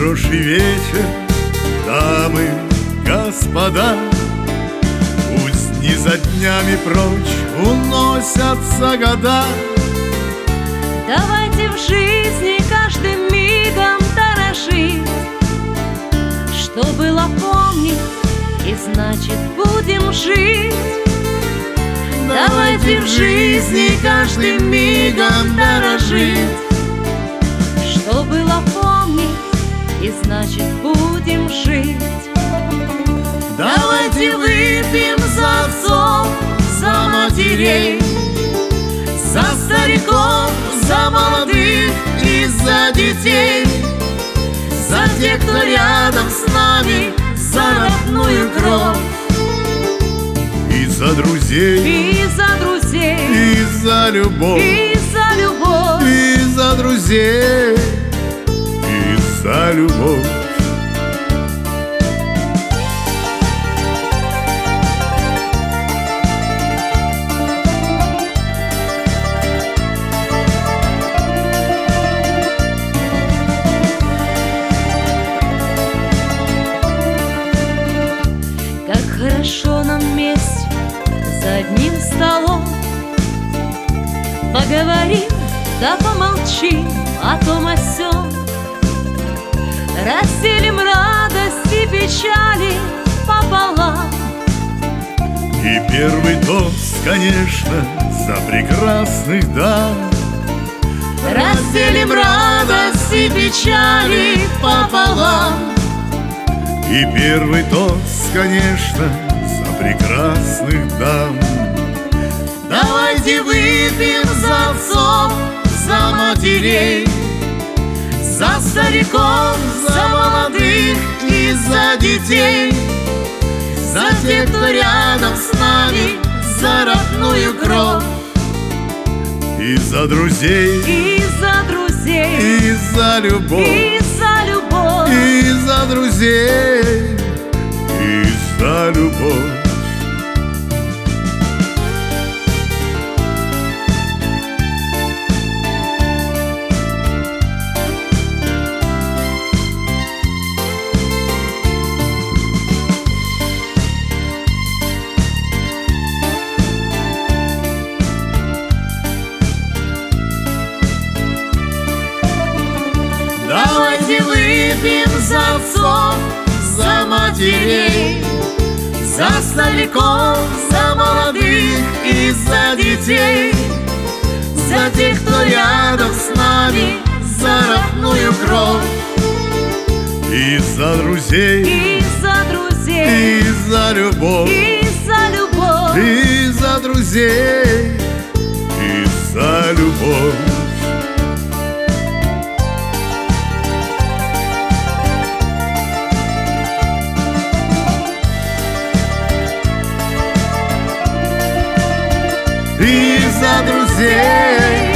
хороший вечер, дамы, господа. Пусть дни за днями прочь уносятся года. Давайте в жизни каждым мигом дорожить, что было помнить, и значит будем жить. Давайте в жизни каждым мигом дорожить, что было помнить, и значит будем жить. Давайте выпьем за отцов, за матерей, за стариков, за молодых и за детей, за тех, кто рядом с нами, за родную кровь. И за друзей, И за друзей, и за любовь, и за любовь, и за друзей, и за любовь. как хорошо нам вместе за одним столом. Поговорим, да помолчим о том о сём. Разделим радость и печали пополам. И первый тост, конечно, за прекрасных дам. Разделим радость и печали пополам. И первый тост, конечно, за прекрасных дам. Давайте выпьем за отцов, за матерей, за стариков, за молодых и за детей, за тех, кто рядом с нами, за родную кровь. И за друзей, И за друзей, и за любовь, и за любовь, и за друзей, и за любовь. Давайте выпьем за отцов, за матерей, за стариков, за молодых и за детей, за тех, кто рядом с нами, за родную кровь. И за друзей, и за друзей, и за любовь, и за любовь, и за друзей, и за любовь. И за друзей,